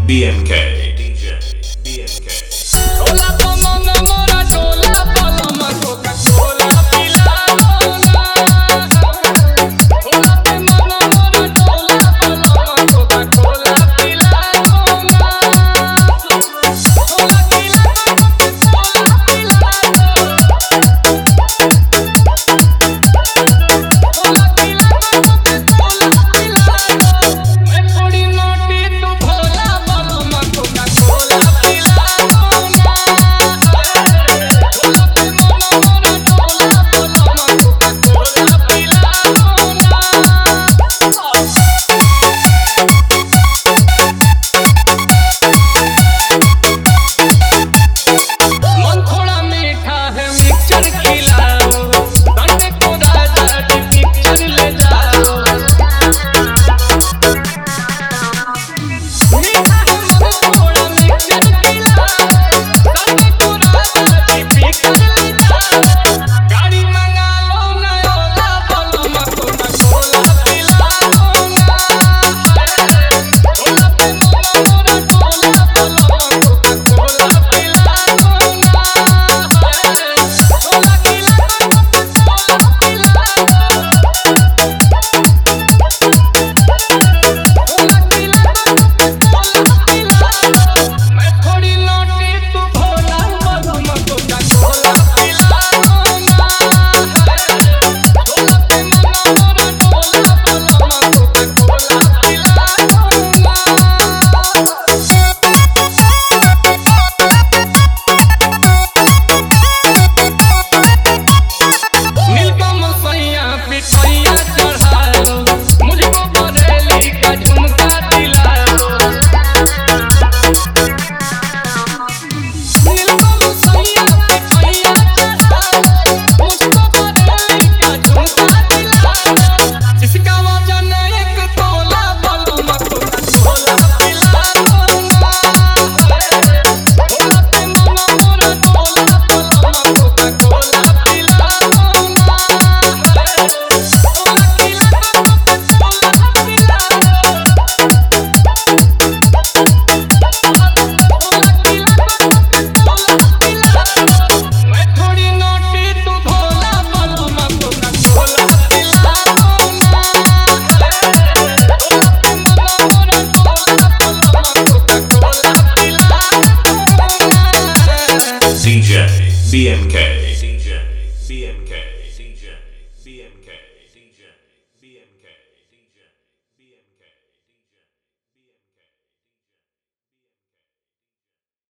BMK, DJ BMK. Hola, como no mora, hola, paloma, Coca-Cola, Pilana. Hola, como no mora, hola, paloma, Coca-Cola, Pilana. Hola, Pilana, Coca-Cola, Pilana. Hola, Pilana, Coca-Cola, Pilana. मैं थोड़ी नोटी तू Bhola paloma, Coca-Cola, Pilana. मन थोड़ा मीठा है mixture खिलाओ, अंडे को राजा जी पिक्चर ले जाओ। मीठा है मन थोड़ा मिक्सचर खिलाओ, अंडे को राजा जी पिक्चर ले जाओ। गाड़ी मंगा लो ना ओला paloma, Coca-Cola पिलाओ ना। ओला पे मोरा मोरा टोला paloma, Coca-Cola पिलाओ ना। ओला पिलाओ Coca-Cola पिलाओ। ओला पिलाओ Coca-Cola पिलाओ। मैं थोड़ी नोटी तू भोला paloma, Coca-Cola पिलाओ ना। ओला पे मोरा मोरा टोला paloma, Coca-Cola पिलाओ ना। नीलकमल सैया पिठैया चढ़ाओ, मुझको बरेली का झुमका दिलाओ। नीलकमल सैया पिठैया चढ़ाओ, मुझको बरेली का झुमका दिलाओ। जिसका वजन एक तोला paloma, Coca-Cola पिलाओ ना। ओला पे मोरा मोरा टोला paloma, Coca-Cola पिलाओ ना। ओला पिलाओ Coca-Cola पिलाओ। मैं थोड़ी नोटी तू भोला paloma, Coca-Cola पिलाओ ना। ओला पे मोरा मोरा टोला paloma, Coca-Cola पिलाओ ना। DJ BMK, DJ BMK, DJ BMK.